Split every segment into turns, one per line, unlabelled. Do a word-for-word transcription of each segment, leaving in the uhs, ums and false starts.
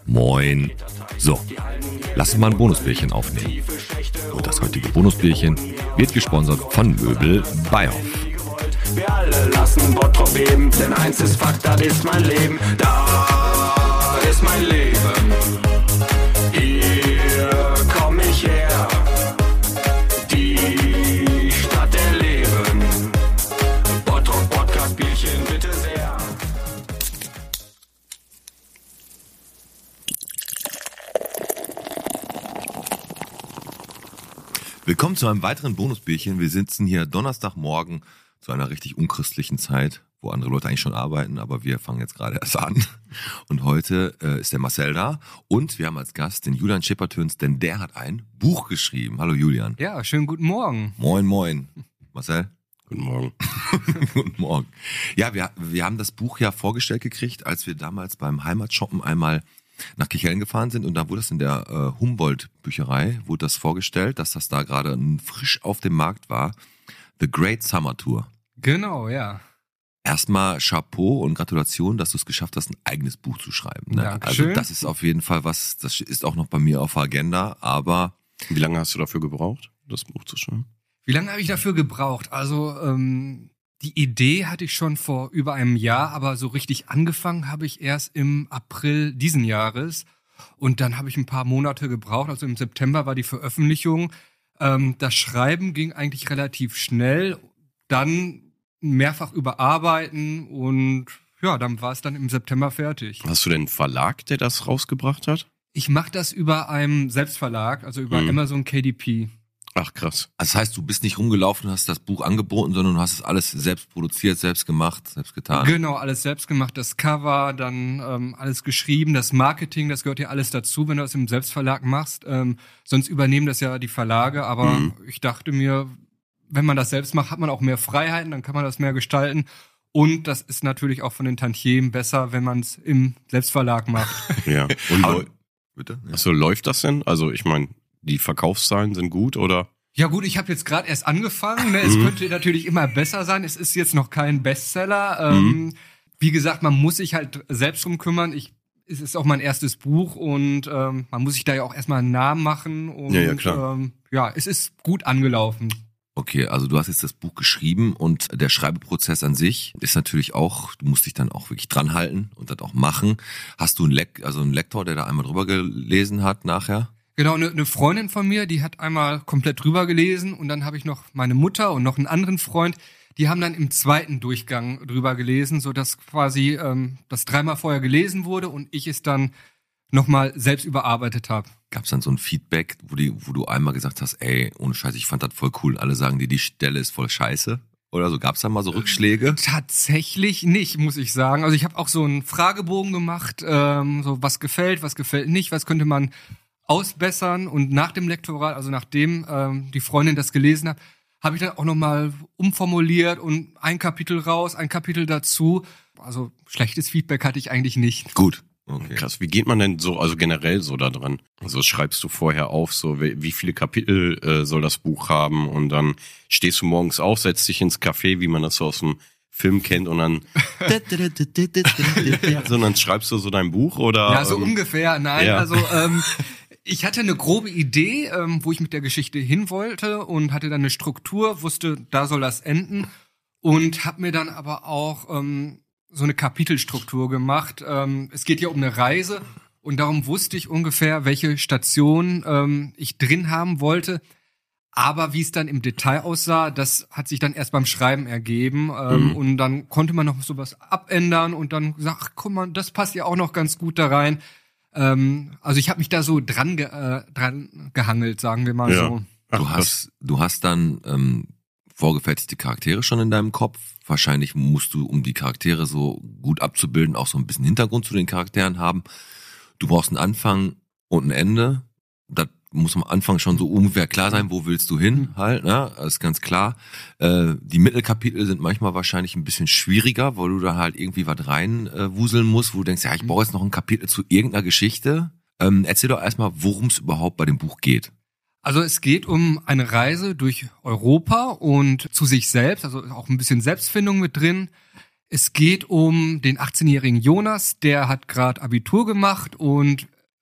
Moin. So, lass uns mal ein Bonusbierchen aufnehmen. Und das heutige Bonusbierchen wird gesponsert von Möbel Beihoff.
Wir alle lassen Bottrop beben, denn eins ist Fakt, das ist mein Leben. Da ist mein Leben. Hier komm ich her. Die Stadt der Leben. Bottrop Podcast Bierchen, bitte sehr.
Willkommen zu einem weiteren Bonusbierchen. Wir sitzen hier Donnerstagmorgen zu einer richtig unchristlichen Zeit, wo andere Leute eigentlich schon arbeiten, aber wir fangen jetzt gerade erst an. Und heute äh, ist der Marcel da und wir haben als Gast den Julian Scheppertöns, denn der hat ein Buch geschrieben. Hallo Julian.
Ja, schönen guten Morgen.
Moin, moin. Marcel?
Guten Morgen.
Guten Morgen. Ja, wir, wir haben das Buch ja vorgestellt gekriegt, als wir damals beim Heimatshoppen einmal nach Kichellen gefahren sind und da wurde es in der äh, Humboldt-Bücherei, wurde das vorgestellt, dass das da gerade frisch auf dem Markt war. The Great Summer Tour.
Genau, ja.
Erstmal Chapeau und Gratulation, dass du es geschafft hast, ein eigenes Buch zu schreiben. Ne?
Dankeschön.
Also das ist auf jeden Fall was, das ist auch noch bei mir auf der Agenda, aber...
Wie lange hast du dafür gebraucht, das Buch zu schreiben?
Wie lange habe ich dafür gebraucht? Also ähm, die Idee hatte ich schon vor über einem Jahr, aber so richtig angefangen habe ich erst im April diesen Jahres. Und dann habe ich ein paar Monate gebraucht, also im September war die Veröffentlichung. Ähm, das Schreiben ging eigentlich relativ schnell, dann mehrfach überarbeiten und ja, dann war es dann im September fertig.
Hast du denn einen Verlag, der das rausgebracht hat?
Ich mache das über einen Selbstverlag, also über
Mhm.
Amazon K D P.
Ach krass.
Also das heißt, du bist nicht rumgelaufen und hast das Buch angeboten, sondern du hast es alles selbst produziert, selbst gemacht, selbst getan.
Genau, alles selbst gemacht, das Cover, dann ähm, alles geschrieben, das Marketing, das gehört ja alles dazu, wenn du das im Selbstverlag machst. Ähm, sonst übernehmen das ja die Verlage, aber
Mhm.
ich dachte mir, wenn man das selbst macht, hat man auch mehr Freiheiten, dann kann man das mehr gestalten. Und das ist natürlich auch von den Tantiemen besser, wenn man es im Selbstverlag macht.
Ja. Und
Aber,
läu-
bitte? Ja.
Achso, läuft das denn? Also ich meine, die Verkaufszahlen sind gut, oder?
Ja gut, ich habe jetzt gerade erst angefangen. Ne? Es
Mhm.
könnte natürlich immer besser sein. Es ist jetzt noch kein Bestseller. Ähm,
Mhm.
Wie gesagt, man muss sich halt selbst drum kümmern. Ich, es ist auch mein erstes Buch und ähm, man muss sich da ja auch erstmal einen Namen machen. Und,
Ja, ja, klar.
Ähm, ja, es ist gut angelaufen.
Okay, also du hast jetzt das Buch geschrieben und der Schreibeprozess an sich ist natürlich auch, du musst dich dann auch wirklich dran halten und das auch machen. Hast du einen, Lek- also einen Lektor, der da einmal drüber gelesen hat nachher?
Genau, eine, eine Freundin von mir, die hat einmal komplett drüber gelesen und dann habe ich noch meine Mutter und noch einen anderen Freund, die haben dann im zweiten Durchgang drüber gelesen, sodass quasi ähm, das dreimal vorher gelesen wurde und ich es dann nochmal selbst überarbeitet habe.
Gab es dann so ein Feedback, wo, die, wo du einmal gesagt hast, ey, ohne Scheiße, ich fand das voll cool und alle sagen dir, die Stelle ist voll scheiße? Oder so, gab es da mal so Rückschläge?
Tatsächlich nicht, muss ich sagen. Also ich habe auch so einen Fragebogen gemacht, ähm, so was gefällt, was gefällt nicht, was könnte man ausbessern. Und nach dem Lektorat, also nachdem ähm, die Freundin das gelesen hat, habe ich dann auch nochmal umformuliert und ein Kapitel raus, ein Kapitel dazu. Also schlechtes Feedback hatte ich eigentlich nicht.
Gut. Okay.
Krass, wie geht man denn so, also generell so da dran? Also schreibst du vorher auf, so wie wie viele Kapitel äh, soll das Buch haben und dann stehst du morgens auf, setzt dich ins Café, wie man das so aus dem Film kennt und dann so, und dann schreibst du so dein Buch oder?
Ja, so
ähm,
ungefähr. Nein,
ja.
also ähm, ich hatte eine grobe Idee, ähm, wo ich mit der Geschichte hin wollte und hatte dann eine Struktur, wusste, da soll das enden und habe mir dann aber auch ähm, so eine Kapitelstruktur gemacht. Ähm, es geht ja um eine Reise und darum wusste ich ungefähr, welche Station ähm, ich drin haben wollte. Aber wie es dann im Detail aussah, das hat sich dann erst beim Schreiben ergeben. Ähm,
Mhm.
Und dann konnte man noch sowas abändern und dann gesagt, ach, guck mal, das passt ja auch noch ganz gut da rein. Ähm, also ich habe mich da so dran, ge äh, dran gehangelt, sagen wir mal
Ja.
so.
Ach,
Du
krass.
hast, du hast dann ähm, vorgefertigte Charaktere schon in deinem Kopf. Wahrscheinlich musst du, um die Charaktere so gut abzubilden, auch so ein bisschen Hintergrund zu den Charakteren haben. Du brauchst einen Anfang und ein Ende. Das muss am Anfang schon so ungefähr klar sein, wo willst du hin, halt, ne? Das ist ganz klar. Äh, die Mittelkapitel sind manchmal wahrscheinlich ein bisschen schwieriger, weil du da halt irgendwie was rein äh, wuseln musst, wo du denkst, ja, ich brauche jetzt noch ein Kapitel zu irgendeiner Geschichte. Ähm, erzähl doch erstmal, worum es überhaupt bei dem Buch geht.
Also es geht um eine Reise durch Europa und zu sich selbst, also auch ein bisschen Selbstfindung mit drin. Es geht um den achtzehnjährigen Jonas, der hat gerade Abitur gemacht und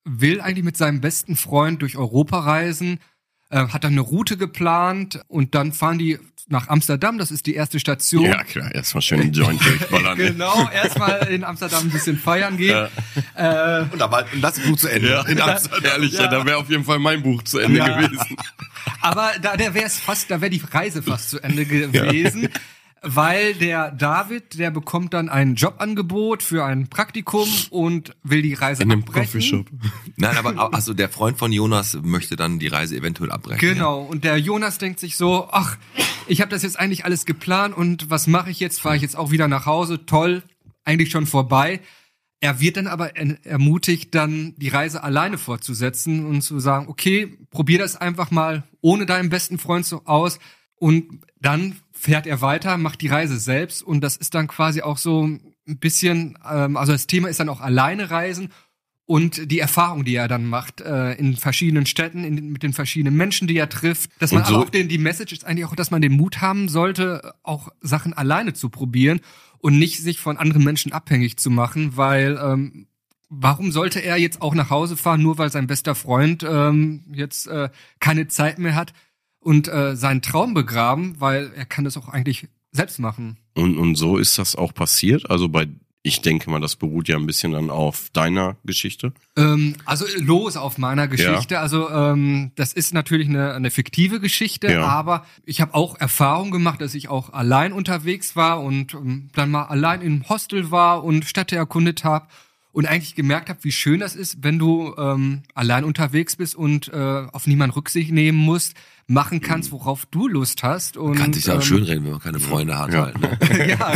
will eigentlich mit seinem besten Freund durch Europa reisen, äh, hat dann eine Route geplant und dann fahren die nach Amsterdam, das ist die erste Station.
Ja, klar, erstmal schön einen Joint durchballern.
Genau, erstmal in Amsterdam ein bisschen feiern gehen.
Ja.
Äh,
Und da war das Buch zu Ende.
Ja, in Amsterdam. Ehrlich, ja, da wäre auf jeden Fall mein Buch zu Ende
Ja.
gewesen.
aber da der wäre es fast, da wäre die Reise fast zu Ende gewesen. Weil der David, der bekommt dann ein Jobangebot für ein Praktikum und will die Reise
In einem
abbrechen.
Coffeeshop.
Nein, aber also der Freund von Jonas möchte dann die Reise eventuell abbrechen.
Genau, und der Jonas denkt sich so, ach, ich habe das jetzt eigentlich alles geplant und was mache ich jetzt? Fahre ich jetzt auch wieder nach Hause? Toll, eigentlich schon vorbei. Er wird dann aber ermutigt, dann die Reise alleine fortzusetzen und zu sagen, okay, probier das einfach mal ohne deinen besten Freund so aus. Und dann fährt er weiter, macht die Reise selbst und das ist dann quasi auch so ein bisschen, ähm, also das Thema ist dann auch alleine reisen und die Erfahrung, die er dann macht äh, in verschiedenen Städten, in, mit den verschiedenen Menschen, die er trifft. Dass man
Und so-
aber auch den, die Message ist eigentlich auch, dass man den Mut haben sollte, auch Sachen alleine zu probieren und nicht sich von anderen Menschen abhängig zu machen, weil ähm, warum sollte er jetzt auch nach Hause fahren, nur weil sein bester Freund ähm, jetzt äh, keine Zeit mehr hat und äh, seinen Traum begraben, weil er kann das auch eigentlich selbst machen.
Und, und so ist das auch passiert. Also bei, ich denke mal, das beruht ja ein bisschen dann auf deiner Geschichte.
Ähm, also los auf meiner Geschichte.
Ja.
Also ähm, das ist natürlich eine, eine fiktive Geschichte,
Ja.
aber ich habe auch Erfahrung gemacht, dass ich auch allein unterwegs war und ähm, dann mal allein im Hostel war und Städte erkundet habe und eigentlich gemerkt habe, wie schön das ist, wenn du ähm, allein unterwegs bist und äh, auf niemanden Rücksicht nehmen musst, machen kannst, worauf du Lust hast. Und,
Kann sich ja auch
ähm,
schönreden, wenn man keine Freunde hat
Ja.
halt. Ne?
ja,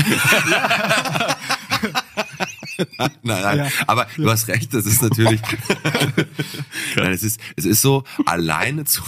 Nein, nein,
Ja.
aber du hast recht, das ist natürlich, nein, es ist, es ist so, alleine zu,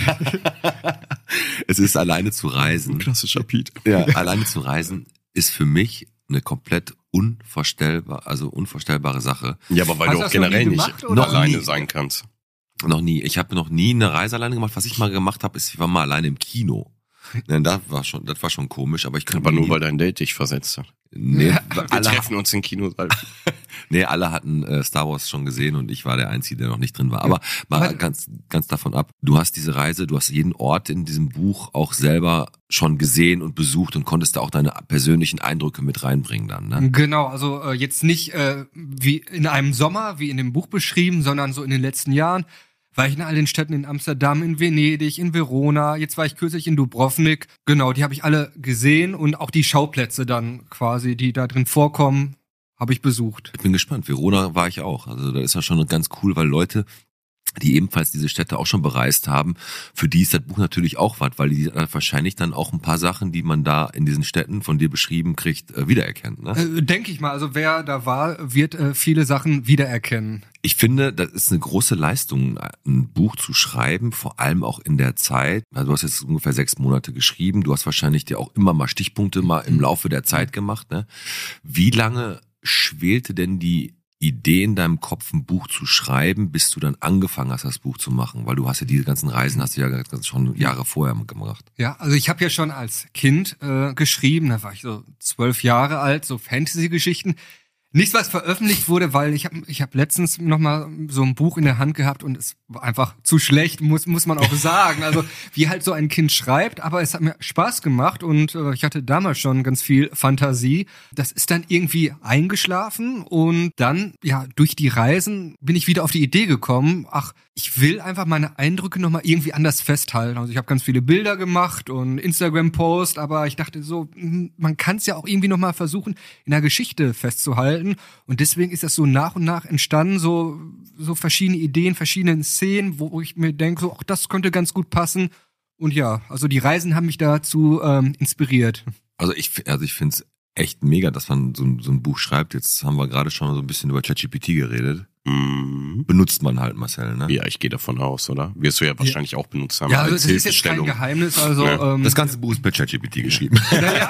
es ist alleine zu reisen,
Klassischer Piet.
ja, alleine zu reisen ist für mich eine komplett unvorstellbar, also unvorstellbare Sache.
Ja, aber weil
Hast
du
du
auch
das noch
generell
nie
nicht
gemacht, oder?
alleine
Nie.
sein kannst.
Noch nie. Ich habe noch nie eine Reise alleine gemacht. Was ich mal gemacht habe, ist, ich war mal alleine im Kino. Ja, das war schon, das war schon komisch, aber ich könnte
Aber nur
nie,
weil dein Date dich versetzt hat.
nee,
Wir
alle,
treffen uns in Kinosaal.
nee, alle hatten äh, Star Wars schon gesehen und ich war der Einzige, der noch nicht drin war. Aber mal
Aber-
ganz, ganz davon ab. Du hast diese Reise, du hast jeden Ort in diesem Buch auch selber schon gesehen und besucht und konntest da auch deine persönlichen Eindrücke mit reinbringen dann, ne?
Genau, also äh, jetzt nicht äh, wie in einem Sommer, wie in dem Buch beschrieben, sondern so in den letzten Jahren war ich in all den Städten in Amsterdam, in Venedig, in Verona, jetzt war ich kürzlich in Dubrovnik. Genau, die habe ich alle gesehen und auch die Schauplätze dann quasi, die da drin vorkommen, habe ich besucht.
Ich bin gespannt. Verona war ich auch. Also da ist ja schon ganz cool, weil Leute, die ebenfalls diese Städte auch schon bereist haben, für die ist das Buch natürlich auch was, weil die wahrscheinlich dann auch ein paar Sachen, die man da in diesen Städten von dir beschrieben kriegt, äh, wiedererkennt. Ne?
Äh, Denke ich mal, also wer da war, wird äh, viele Sachen wiedererkennen.
Ich finde, das ist eine große Leistung, ein Buch zu schreiben, vor allem auch in der Zeit. Also du hast jetzt ungefähr sechs Monate geschrieben, du hast wahrscheinlich dir auch immer mal Stichpunkte mal im Laufe der Zeit gemacht. Ne? Wie lange schwelte denn die Idee in deinem Kopf, ein Buch zu schreiben, bis du dann angefangen hast, das Buch zu machen? Weil du hast ja diese ganzen Reisen, hast du ja ganz- schon Jahre vorher gemacht.
Ja, also ich habe ja schon als Kind äh, geschrieben, da war ich so zwölf Jahre alt, so Fantasy-Geschichten. Nichts, was veröffentlicht wurde, weil ich habe ich hab letztens noch mal so ein Buch in der Hand gehabt und es war einfach zu schlecht, muss muss man auch sagen. Also wie halt so ein Kind schreibt, aber es hat mir Spaß gemacht und äh, ich hatte damals schon ganz viel Fantasie. Das ist dann irgendwie eingeschlafen und dann, ja, durch die Reisen bin ich wieder auf die Idee gekommen, ach, ich will einfach meine Eindrücke noch mal irgendwie anders festhalten. Also ich habe ganz viele Bilder gemacht und Instagram-Post, aber ich dachte so, hm, man kann es ja auch irgendwie noch mal versuchen, in der Geschichte festzuhalten. Und deswegen ist das so nach und nach entstanden, so so verschiedene Ideen, verschiedene Szenen, wo ich mir denke, so, ach, das könnte ganz gut passen. Und ja, also die Reisen haben mich dazu ähm, inspiriert.
Also ich, also ich finde es echt mega, dass man so, ein- so ein Buch schreibt. Jetzt haben wir gerade schon so ein bisschen über ChatGPT geredet.
Mhm.
Benutzt man halt, Marcel, ne?
Ja, ich gehe davon aus, oder? Wirst du ja wahrscheinlich auch benutzt haben
Ja, also
als
das ist jetzt kein
Hilfestellung.
Geheimnis. Also
Ja.
ähm,
Das ganze Buch ist per ChatGPT geschrieben.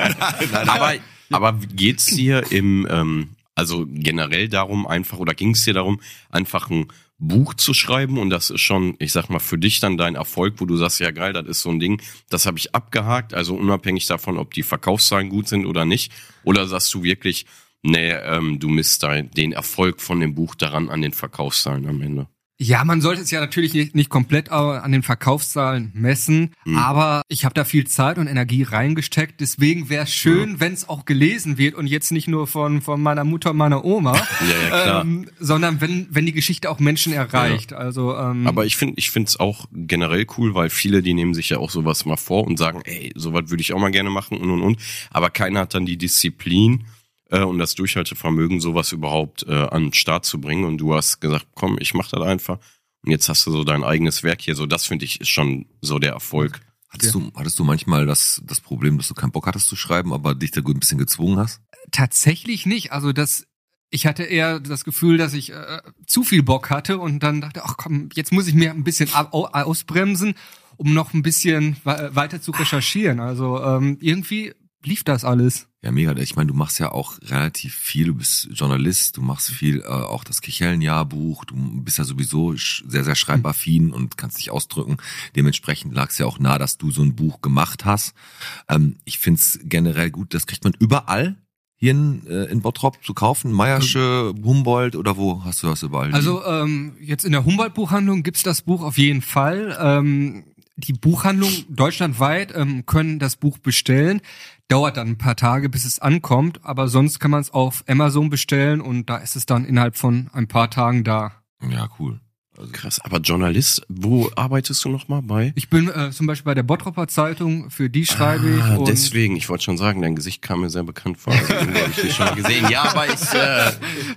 Aber, aber geht's dir im, ähm, also generell darum einfach, oder ging's dir darum, einfach ein Buch zu schreiben und das ist schon, ich sag mal, für dich dann dein Erfolg, wo du sagst, ja geil, das ist so ein Ding, das habe ich abgehakt, also unabhängig davon, ob die Verkaufszahlen gut sind oder nicht, oder sagst du wirklich, nee, ähm, du misst da den Erfolg von dem Buch daran an den Verkaufszahlen am Ende?
Ja, man sollte es ja natürlich nicht, nicht komplett an den Verkaufszahlen messen, mhm. aber ich habe da viel Zeit und Energie reingesteckt. Deswegen wäre es schön, ja. wenn es auch gelesen wird und jetzt nicht nur von von meiner Mutter und meiner Oma,
ja, ja, klar.
Ähm, sondern wenn wenn die Geschichte auch Menschen erreicht. Ja. Also, ähm,
aber ich finde, ich finde es auch generell cool, weil viele, die nehmen sich ja auch sowas mal vor und sagen, ey, sowas würde ich auch mal gerne machen und und und. Aber keiner hat dann die Disziplin äh, und das Durchhaltevermögen, sowas überhaupt äh, an den Start zu bringen. Und du hast gesagt, komm, ich mach das einfach. Und jetzt hast du so dein eigenes Werk hier. So, das finde ich ist schon so der Erfolg.
Hattest du, hattest du manchmal das, das Problem, dass du keinen Bock hattest zu schreiben, aber dich da ein bisschen gezwungen hast?
Tatsächlich nicht. Also das, ich hatte eher das Gefühl, dass ich äh, zu viel Bock hatte und dann dachte, ach komm, jetzt muss ich mir ein bisschen ausbremsen, um noch ein bisschen weiter zu recherchieren. Also ähm, irgendwie lief das alles.
Ja, mega. Ich meine, du machst ja auch relativ viel. Du bist Journalist, du machst viel, äh, auch das Kichellen-Jahrbuch. Du bist ja sowieso sehr, sehr schreibaffin und kannst dich ausdrücken. Dementsprechend lag es ja auch nah, dass du so ein Buch gemacht hast. Ähm, ich find's generell gut. Das kriegt man überall hier in, äh, in Bottrop zu kaufen. Meiersche, Humboldt oder wo hast du das überall?
Also ähm, jetzt in der Humboldt-Buchhandlung gibt's das Buch auf jeden Fall. Ähm, die Buchhandlungen deutschlandweit ähm, können das Buch bestellen. Dauert dann ein paar Tage, bis es ankommt, aber sonst kann man es auf Amazon bestellen und da ist es dann innerhalb von ein paar Tagen da.
Ja, cool.
Also krass, aber Journalist, wo arbeitest du nochmal bei?
Ich bin äh, zum Beispiel bei der Bottroper Zeitung, für die schreibe ich.
Ah,
und
deswegen, ich wollte schon sagen, dein Gesicht kam mir sehr bekannt vor. Also, irgendwie habe ich dich schon mal gesehen. Ja, aber ich äh,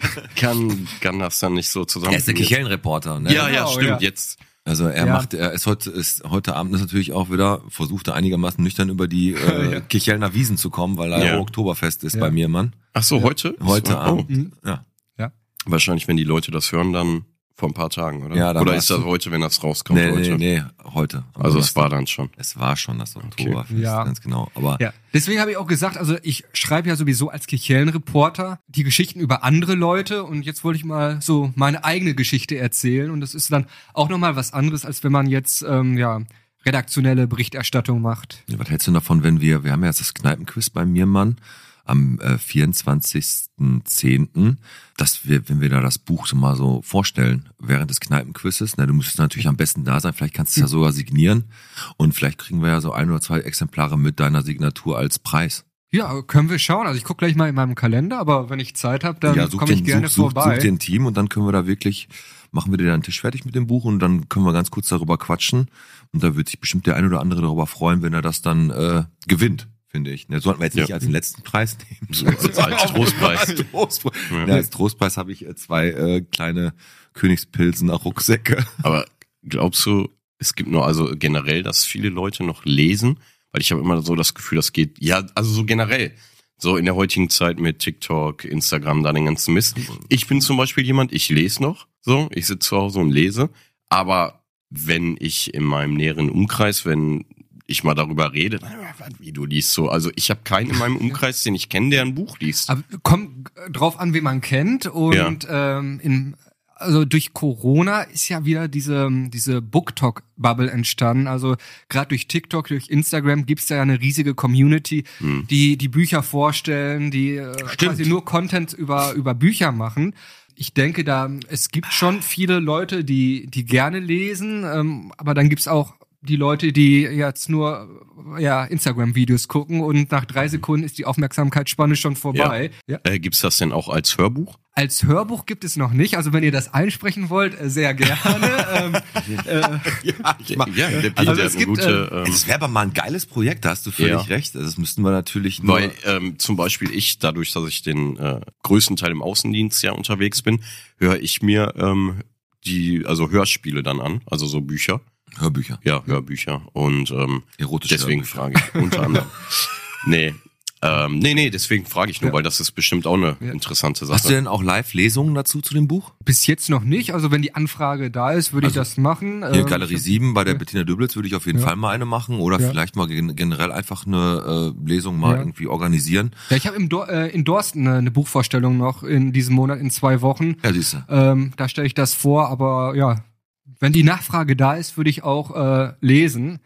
kann, kann das dann nicht so zusammen.
Er ist der Kichellen-Reporter, ne?
Ja, ja,
Genau,
stimmt,
ja.
jetzt.
Also er
Ja.
macht, er ist heute, ist heute Abend ist natürlich auch wieder, versucht er einigermaßen nüchtern über die äh,
Ja.
Kichelner Wiesen zu kommen, weil da
Ja.
Oktoberfest ist
Ja.
bei mir, Mann.
Ach so, heute?
Heute
So,
Abend.
Mhm.
Ja.
Wahrscheinlich, wenn die Leute das hören, dann vor ein paar Tagen, oder?
Ja, dann
oder
war's.
ist das heute, wenn das rauskommt?
Nee,
heute?
nee, nee, heute. Am
Also es
Donnerstag.
war dann schon.
Es war schon das Oktoberfest,
Ja.
ganz genau. Aber
Ja, deswegen habe ich auch gesagt, also ich schreibe ja sowieso als Kichellen-Reporter die Geschichten über andere Leute und jetzt wollte ich mal so meine eigene Geschichte erzählen und das ist dann auch nochmal was anderes, als wenn man jetzt ähm, ja redaktionelle Berichterstattung macht.
ja, was hältst du davon, wenn wir, wir haben ja jetzt das Kneipenquiz bei mir, Mann, am äh, vierundzwanzigsten zehnten, dass wir, wenn wir da das Buch so mal so vorstellen, während des Kneipenquizzes, ne, du müsstest natürlich am besten da sein, vielleicht kannst du es ja sogar signieren und vielleicht kriegen wir ja so ein oder zwei Exemplare mit deiner Signatur als Preis.
Ja, können wir schauen. Also ich gucke gleich mal in meinem Kalender, aber wenn ich Zeit habe, dann
ja, such
komme ich
den,
gerne
such, such,
vorbei.
Such dir ein Team und dann können wir da wirklich, machen wir dir dann den Tisch fertig mit dem Buch und dann können wir ganz kurz darüber quatschen und da wird sich bestimmt der ein oder andere darüber freuen, wenn er das dann äh, gewinnt. Finde ich. Das sollten wir jetzt nicht
Ja.
als den letzten Preis nehmen.
So, als Trostpreis.
als Trostpreis.
Ja.
Ja, als Trostpreis habe ich äh, zwei äh, kleine Königspilsener Rucksäcke.
Aber glaubst du, es gibt nur, also generell, dass viele Leute noch lesen? Weil ich habe immer so das Gefühl, das geht, ja, also so generell, so in der heutigen Zeit mit TikTok, Instagram, da den ganzen Mist. Ich bin zum Beispiel jemand, ich lese noch, so, ich sitze zu Hause und lese, aber wenn ich in meinem näheren Umkreis, wenn ich mal darüber rede, wie du liest so, also ich habe keinen in meinem Umkreis, den ich kenne, der ein Buch liest.
Aber kommt drauf an, wen man kennt und ähm, in also durch Corona ist ja wieder diese diese BookTok-Bubble entstanden. Also gerade durch TikTok, durch Instagram gibt's da ja eine riesige Community,
Hm.
die die Bücher vorstellen, die äh,
Stimmt.
quasi nur Content über über Bücher machen. Ich denke, da es gibt schon viele Leute, die die gerne lesen, ähm, aber dann gibt's auch die Leute, die jetzt nur ja Instagram-Videos gucken und nach drei Sekunden ist die Aufmerksamkeitsspanne schon vorbei. Ja.
Äh, gibt's das denn auch als Hörbuch?
Als Hörbuch gibt es noch nicht. Also wenn ihr das einsprechen wollt, äh, sehr gerne. ähm, äh,
Ja, ich mach,
Ja, der Peter
Also
hat
es
eine
gibt,
gute, ähm,
das wäre aber mal ein geiles Projekt, da hast du völlig
Ja.
recht. Also das müssten wir natürlich nur...
Weil ähm, zum Beispiel ich, dadurch, dass ich den äh, größten Teil im Außendienst ja unterwegs bin, höre ich mir ähm, die, also Hörspiele dann an, also so Bücher.
Hörbücher.
Ja, Hörbücher. Und ähm,
Erotische
deswegen
Hörbücher.
frage ich unter anderem. Nee. Ähm, nee, nee, deswegen frage ich nur,
Ja.
weil das ist bestimmt auch eine
Ja.
interessante Sache.
Hast du denn auch Live-Lesungen dazu zu dem Buch?
bis jetzt noch nicht. Also wenn die Anfrage da ist, würde ich
Also,
das machen.
Hier
Ähm,
Galerie sieben bei der
ja.
Bettina Döblitz würde ich auf jeden
Ja.
Fall mal eine machen oder
Ja.
vielleicht mal gen- generell einfach eine äh, Lesung mal
Ja.
irgendwie organisieren.
Ja, ich habe im Dor äh, in Dorsten eine, eine Buchvorstellung noch in diesem Monat in zwei Wochen.
Ja, siehst du.
Ähm, da stelle ich das vor, aber ja, wenn die Nachfrage da ist, würde ich auch äh, lesen.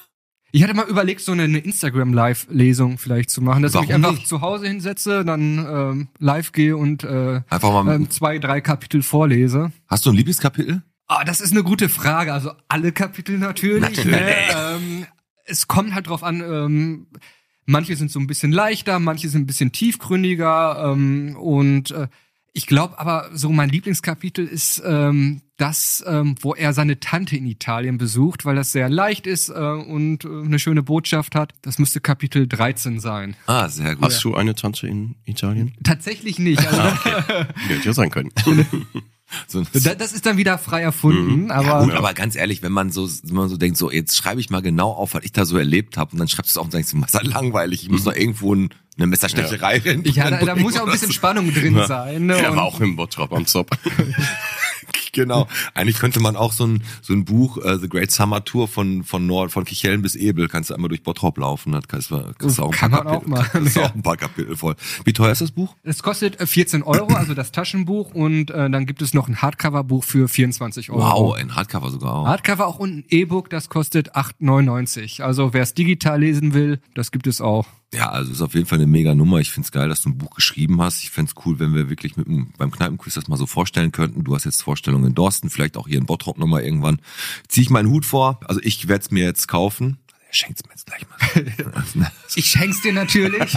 Ich hatte mal überlegt, so eine, eine Instagram-Live-Lesung vielleicht zu machen, dass ich mich
Warum
einfach
nicht?
zu Hause hinsetze, dann ähm, live gehe und äh,
Einfach mal.
ähm, zwei, drei Kapitel vorlese.
Hast du ein Lieblingskapitel?
Ah, das ist eine gute Frage. Also alle Kapitel natürlich.
Natürlich.
Ne? Ähm, es kommt halt drauf an, ähm, manche sind so ein bisschen leichter, manche sind ein bisschen tiefgründiger. Ähm, und äh, ich glaube aber, so mein Lieblingskapitel ist ähm, das, ähm, wo er seine Tante in Italien besucht, weil das sehr leicht ist äh, und äh, eine schöne Botschaft hat. Das müsste Kapitel dreizehn sein.
Ah, sehr gut.
Hast du eine Tante in Italien?
Tatsächlich nicht. Also,
Hätte ja sein können.
So,
da- das ist dann wieder frei erfunden,
ja,
aber
gut, aber ganz ehrlich, wenn man so, wenn man so denkt, so jetzt schreibe ich mal genau auf, was ich da so erlebt habe, und dann schreibst du es auf und denkst, das ist ja langweilig, ich muss noch irgendwo ein, eine Messerstecherei rennen.
ja, da, da muss ja auch ein bisschen Spannung drin sein. Ne?
Der
Und-
war auch im Bottrop am Zop.
Genau. Eigentlich könnte man auch so ein so ein Buch uh, The Great Summer Tour von von Nord von Kichellen bis Ebel, kannst du einmal durch Bottrop laufen, das kannst du, kannst du auch ein
Kann
paar
man auch
Kapitel,
machen,
kannst du
ja.
auch ein paar Kapitel voll. Wie teuer ist das Buch?
Es kostet äh, vierzehn Euro, also das Taschenbuch, und äh, dann gibt es noch ein Hardcover-Buch für vierundzwanzig Euro.
Wow, ein Hardcover sogar auch.
Hardcover auch und ein E-Book, das kostet acht neunundneunzig. Also wer es digital lesen will, das gibt es auch.
Ja, also ist auf jeden Fall eine mega Nummer. Ich find's geil, dass du ein Buch geschrieben hast. Ich find's cool, wenn wir wirklich mit dem, beim Kneipenquiz das mal so vorstellen könnten. Du hast jetzt Vorstellungen in Dorsten, vielleicht auch hier in Bottrop nochmal irgendwann. Zieh ich meinen Hut vor. Also ich werde es mir jetzt kaufen. Er schenkt's mir jetzt gleich mal.
Ich schenk's dir natürlich.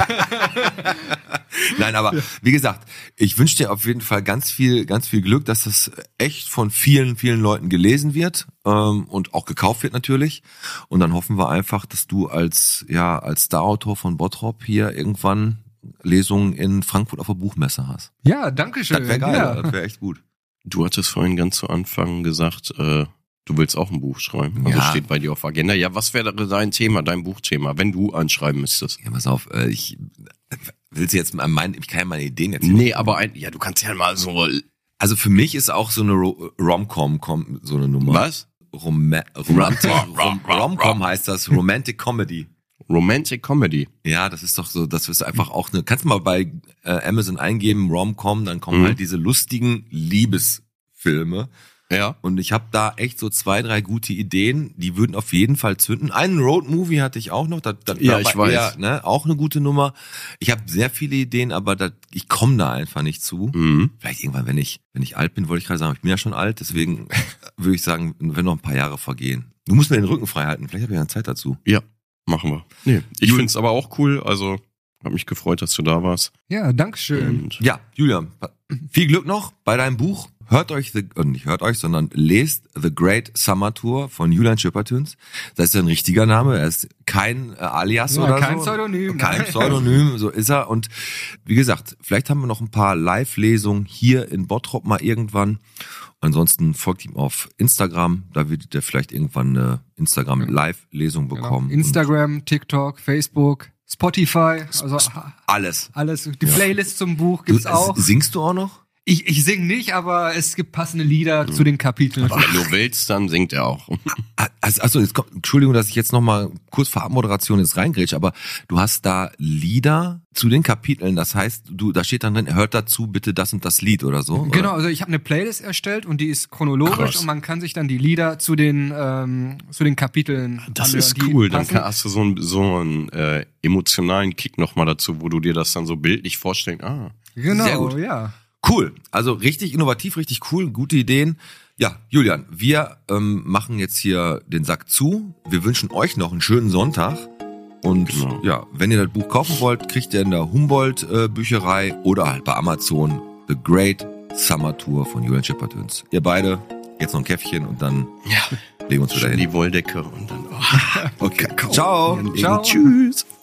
Nein, aber wie gesagt, ich wünsche dir auf jeden Fall ganz viel, ganz viel Glück, dass das echt von vielen, vielen Leuten gelesen wird ähm, und auch gekauft wird natürlich. Und dann hoffen wir einfach, dass du als ja als Starautor von Bottrop hier irgendwann Lesungen in Frankfurt auf der Buchmesse hast.
Ja, danke schön.
Das wäre geil,
Ja.
das wäre echt gut.
Du hattest vorhin ganz zu Anfang gesagt, äh, du willst auch ein Buch schreiben. Also
Ja.
steht bei dir auf Agenda. Ja, was wäre dein Thema, dein Buchthema, wenn du anschreiben müsstest?
Ja, pass auf, äh, ich willst du jetzt mal mein, ich kann ja meine Ideen jetzt.
Nee, aber ein, ja, du kannst ja mal so,
Also für mich ist auch so eine Ro- Rom-Com kom- so eine Nummer.
was?
Roma- Romantic, Rom- Rom-Com heißt das, Romantic Comedy.
Romantic Comedy.
Ja, das ist doch so, das ist einfach auch eine, kannst du mal bei äh, Amazon eingeben, Rom-Com, dann kommen
Mhm.
halt diese lustigen Liebesfilme.
Ja.
Und ich habe da echt so zwei, drei gute Ideen, die würden auf jeden Fall zünden. Einen Road-Movie hatte ich auch noch, das, das
Ja,
war
ich
aber
weiß.
eher, ne, auch eine gute Nummer. Ich habe sehr viele Ideen, aber das, ich komme da einfach nicht zu.
Mhm.
Vielleicht irgendwann, wenn ich, wenn ich alt bin, wollte ich gerade sagen, ich bin ja schon alt, deswegen würde ich sagen, wenn noch ein paar Jahre vergehen. Du musst mir den Rücken frei halten, vielleicht habe ich ja Zeit dazu.
Ja, machen wir. Nee, ich
Jul-
find's aber auch cool, also hab mich gefreut, dass du da warst.
Ja, danke schön.
Und
Ja, Julian, viel Glück noch bei deinem Buch. Hört euch, the, äh, nicht hört euch, sondern lest The Great Summer Tour von Julian Schippertüns. Das ist ein richtiger Name, er ist kein äh, Alias
Ja,
oder
kein
so.
Pseudonym,
Kein
nein.
Pseudonym, so ist er. Und wie gesagt, vielleicht haben wir noch ein paar Live-Lesungen hier in Bottrop mal irgendwann. Ansonsten folgt ihm auf Instagram, da werdet ihr vielleicht irgendwann eine Instagram-Live-Lesung
Genau.
bekommen.
Instagram, TikTok, Facebook, Spotify, also
Und alles.
alles. Die Playlist zum Buch
Du,
gibt's auch.
Singst du auch noch?
Ich, ich sing nicht, aber es gibt passende Lieder zu den Kapiteln.
wenn du willst, dann singt er auch.
Also, also jetzt kommt, Entschuldigung, dass ich jetzt noch mal kurz vor Abmoderation jetzt reingrätsche, aber du hast da Lieder zu den Kapiteln, das heißt, du da steht dann drin, hört dazu bitte das und das Lied oder so?
Genau,
Oder?
also ich habe eine Playlist erstellt und die ist chronologisch
Krass.
und man kann sich dann die Lieder zu den ähm, zu den Kapiteln
Das
anhören,
ist
die
cool, dann
passen.
kann, hast du so einen, so einen äh, emotionalen Kick nochmal dazu, wo du dir das dann so bildlich vorstellst. Ah,
Genau,
Sehr gut.
ja.
Cool, also richtig innovativ, richtig cool, gute Ideen. Ja, Julian, wir ähm, machen jetzt hier den Sack zu. Wir wünschen euch noch einen schönen Sonntag. Und
Genau.
ja, wenn ihr das Buch kaufen wollt, kriegt ihr in der Humboldt-Bücherei oder halt bei Amazon The Great Summer Tour von Julian Schippertüns. Ihr beide, jetzt noch ein Käffchen und dann
ja.
legen wir uns wieder
Schön
hin.
die Wolldecke und dann. Oh.
Okay, ciao.
Ciao.
Tschüss.